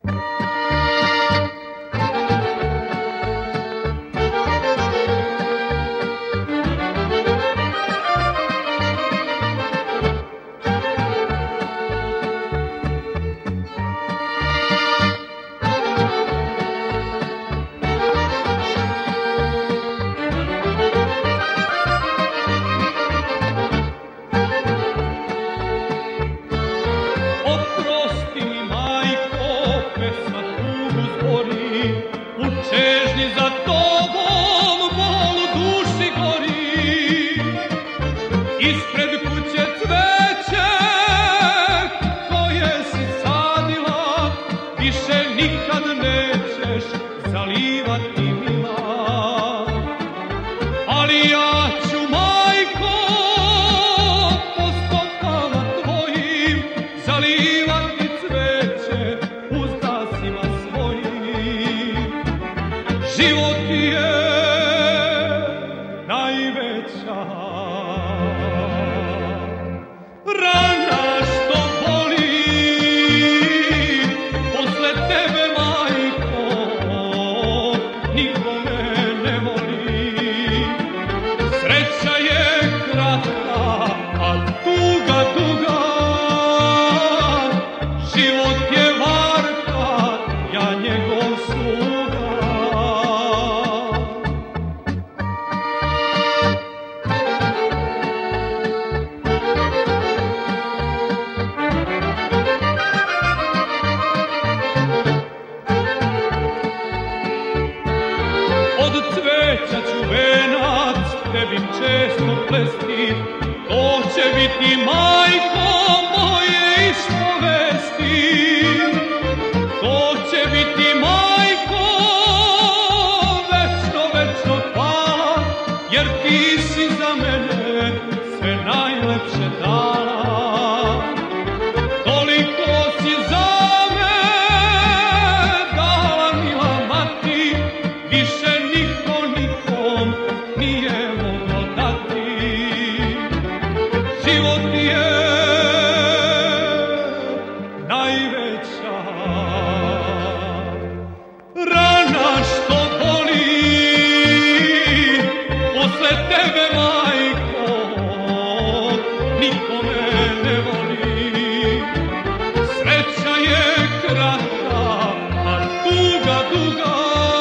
Ispred kuće cveće koje si sadila, više nikad nećeš zalivati mila. Ali ja ću, majko, po stopama tvojim zalivati cveće uzdasima svojim. Život je najveća rana što boli, posle tebe, majko, nikome ne voli. Sreća je kratka, a tuga duga, život je varka, ja njegov sluga. Cveća ću venac tebi često plesti, to će biti, majko, moje ispovesti. To će biti, majko, večno, večno hvala, jer ti si za mene sve najlepše dala. Toliko si za me dala, mila mati, više niko nikom nije moglo dati. Život je najveća rana što boli, posle tebe, majko, nikome ne voli. Sreća je kratka, a tuga duga,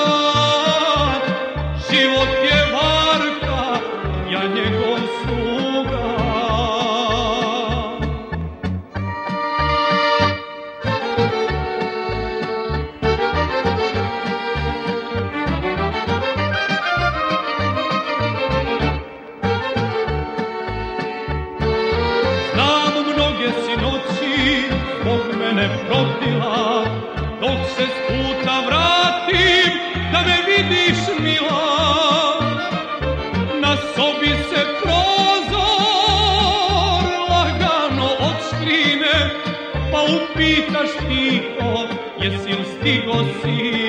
život je varka, ja njegov sluga. Znam, mnoge si noći zbog mene propila, dok se s puta vratim da me vidiš, mila. Na sobi se prozor lagano odškrine, pa upitaš tiho, jesi li stigo sin.